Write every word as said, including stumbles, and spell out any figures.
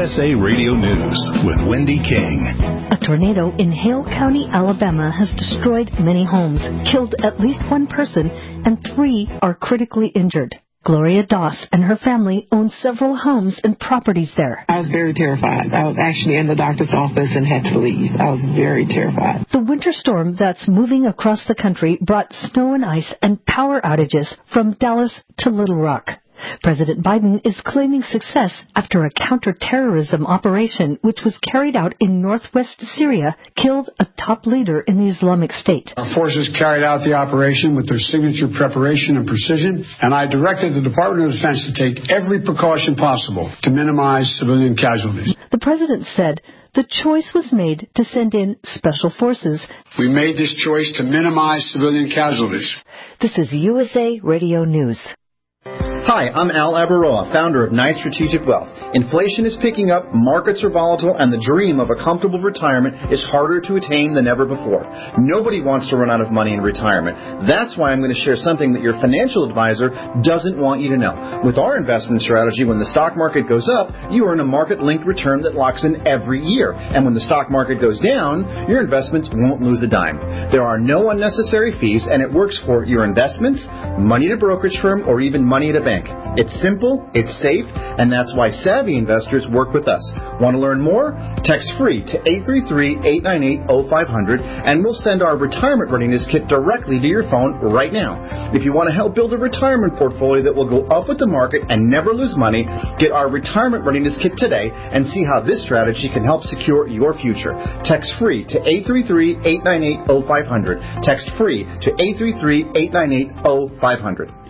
S A Radio News with Wendy King. A tornado in Hale County, Alabama has destroyed many homes, killed at least one person, and three are critically injured. Gloria Doss and her family own several homes and properties there. I was very terrified. I was actually in the doctor's office and had to leave. I was very terrified. The winter storm that's moving across the country brought snow and ice and power outages from Dallas to Little Rock. President Biden is claiming success after a counterterrorism operation which was carried out in northwest Syria killed a top leader in the Islamic State. Our forces carried out the operation with their signature preparation and precision, and I directed the Department of Defense to take every precaution possible to minimize civilian casualties. The president said the choice was made to send in special forces. We made this choice to minimize civilian casualties. This is U S A Radio News. Hi, I'm Al Abaroa, founder of Knight Strategic Wealth. Inflation is picking up, markets are volatile, and the dream of a comfortable retirement is harder to attain than ever before. Nobody wants to run out of money in retirement. That's why I'm going to share something that your financial advisor doesn't want you to know. With our investment strategy, when the stock market goes up, you earn a market-linked return that locks in every year. And when the stock market goes down, your investments won't lose a dime. There are no unnecessary fees, and it works for your investments, money at a brokerage firm, or even money at a bank. It's simple, it's safe, and that's why savvy investors work with us. Want to learn more? Text free to eight three three, eight nine eight, zero five zero zero and we'll send our retirement readiness kit directly to your phone right now. If you want to help build a retirement portfolio that will go up with the market and never lose money, get our retirement readiness kit today and see how this strategy can help secure your future. Text free to eight three three, eight nine eight, zero five zero zero. Text free to eight three three, eight nine eight, zero five zero zero.